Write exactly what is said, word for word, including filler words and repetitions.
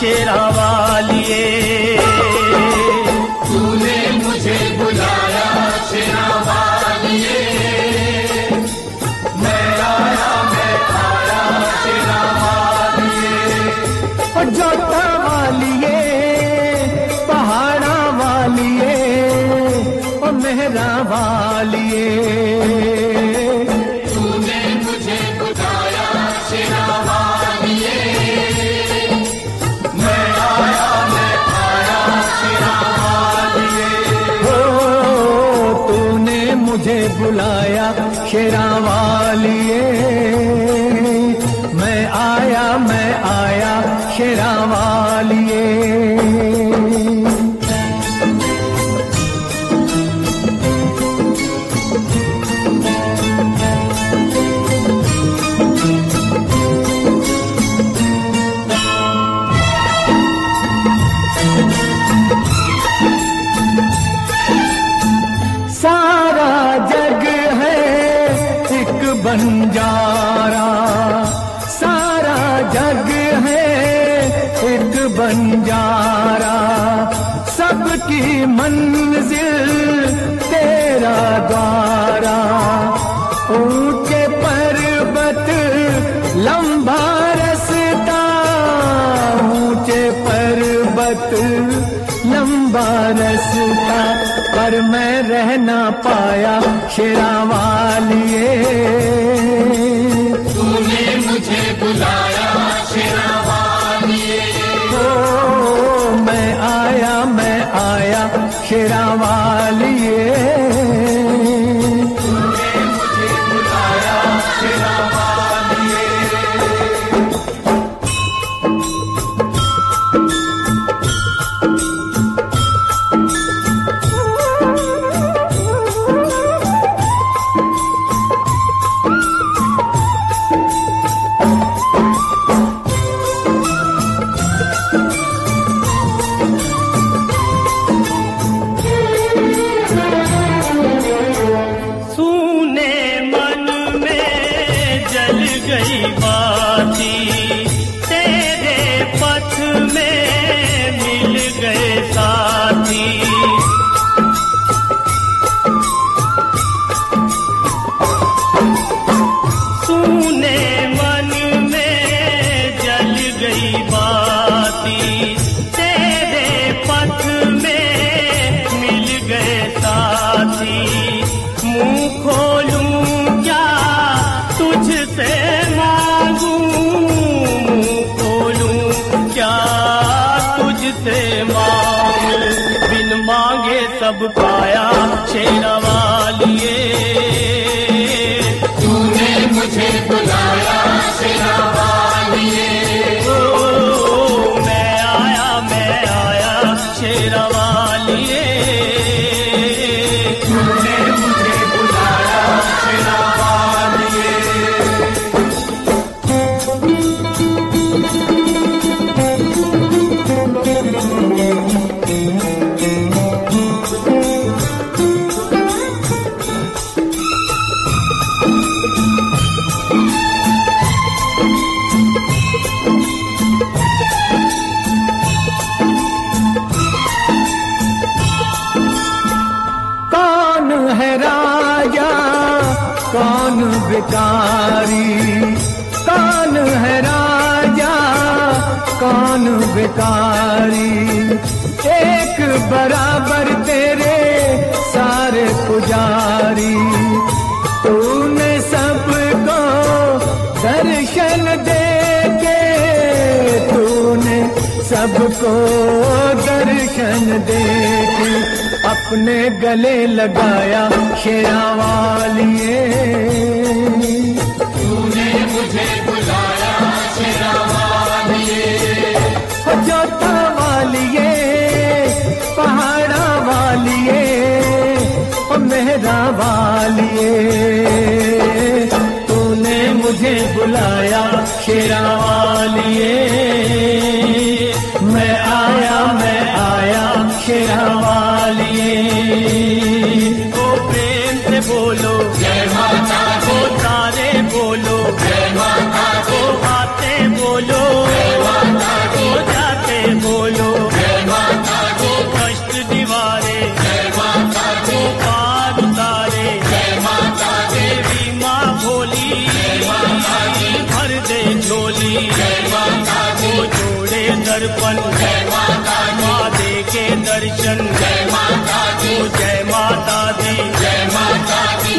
शेरा वालिए। तूने मुझे बुलाया शेरा वालिए, मैं आया मैं आया शेरा वालिए। और जोता वालिए, पहाड़ा वालिए, और मेहरा वालिए। तूने मुझे बुलाया शेरा वालिए, मैं आया मैं आया शेरा वालिए। हो तूने मुझे बुलाया शेरा वालिए, मैं आया मैं आया शेरा वालिए। सारा जग है एक बंजारा, सारा जग है एक बंजारा, सबकी मंजिल तेरा द्वारा। ऊंचे पर्वत लंबा रास्ता, ऊंचे पर्वत लंबा रास्ता, पर मैं रह ना पाया शेरा वालिए। तूने मुझे बुलाया शेरा वालिए, ओ मैं आया मैं आया शेरा वालिए। तूने मुझे बुलाया शेरा वालिए। सूने मन में जल गई बाती, तेरे पथ में मिल गए साथी। सूने मन में जल गई बाती, तेरे पथ में मिल गए साथी। मुंह खोलूं क्या तुझसे मांगूं, मुंह खोलूं क्या तुझसे मांगूं, बिन मांगे सब पाया शेरा वालिए। तूने मुझे बुलाया शेरा वालिए, ओ मैं आया मैं आया शेरा वालिए। तूने मुझे बुलाया शेरा वालिए। कौन है राजा कौन भिखारी, कौन है राजा कौन भिखारी, एक बराबर तेरे सारे पुजारी। तूने सबको दर्शन दे के, तूने सबको दर्शन दे के अपने गले लगाया शेरा वालिए। तूने मुझे बुलाया शेरा वालिए, हो जोता वालिए, पहाड़ा वालिए, ओ मेहरा वालिए। तूने मुझे बुलाया शेरा वालिए, मैं आया मैं आया शेरा वालिए। ओ प्रेम से बोलो जय माता दी, ओ तारे बोलो जय माता दी, ओ आते बोलो जय माता दी, ओ जाते दर्पण, माँ दे के दर्शन, जय माता दी, जय माता दी, जय माता दी।